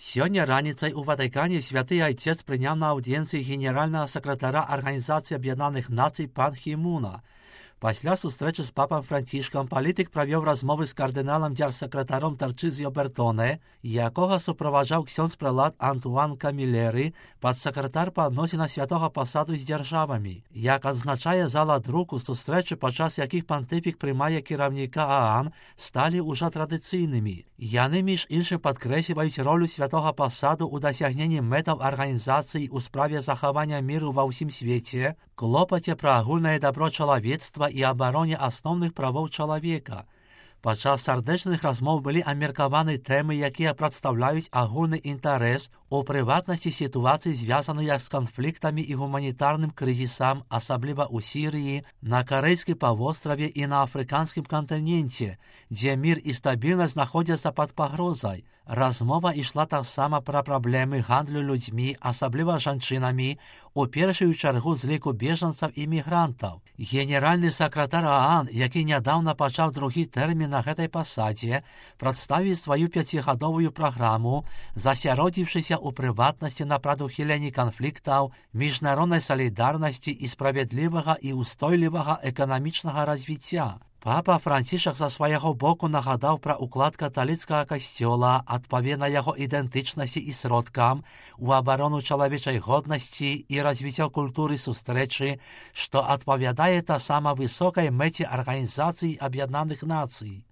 Сёння раніцай у Ватыкане святы айцец прыняў на аўдыенцыі генеральнага сакратара Арганізацыі Аб'яднаных Нацый пан Хі Муна. Пасля сустрэчы з папам Францішкам палітык правёў размовы з кардыналам дзяржсакратаром Тарчызіо Бертоне, якога суправаджаў ксёндз-прэлат Антуан Камілеры, падсакратар па адносінах святога пасаду з дзяржавамі. Як адзначае зала друку, сустрэчы, падчас якіх пантыфік прымае кіраўніка ААН, сталі ўжо традыцыйнымі. Яны, між іншым, падкрэсліваюць ролю святога пасаду ў дасягненні мэтаў арганізацыі ў справе захавання міру ва ўсім свеце, клопаце пра агульнае дабро чалавецтва і абароне асноўных правоў чалавека. Падчас сардэчных размоў былі абмеркаваны тэмы, якія прадстаўляюць агульны інтарэс, у прыватнасці сітуацыі, звязаныя з канфліктамі і гуманітарным крызісам, асабліва ў Сірыі, на Карэйскім паўвостраве і на афрыканскім кантыненце, дзе мір і стабільнасць знаходзяцца пад пагрозай. Размова ішла таксама пра праблемы гандлю людзьмі, асабліва жанчынамі, у першую чаргу з ліку бежанцаў і мігрантаў. Генеральны сакратар ААН, які нядаўна пачаў другі тэрмін на гэтай пасадзе, прадставіў сваю 5гадовую праграму, засяродзіўшыся ў прыватнасці на прадухіленні канфліктаў, міжнароднай салідарнасці і справядлівага і ўстойлівага эканамічнага развіцця. Папа Францішак са свайго боку нагадаў пра ўклад каталіцкага касцёла, адпаведна яго ідэнтычнасці і сродкам, у абарону чалавечай годнасці і развіццё культуры сустрэчы, што адпавядае таксама высокай мэце Арганізацыі Аб'яднаных Нацый.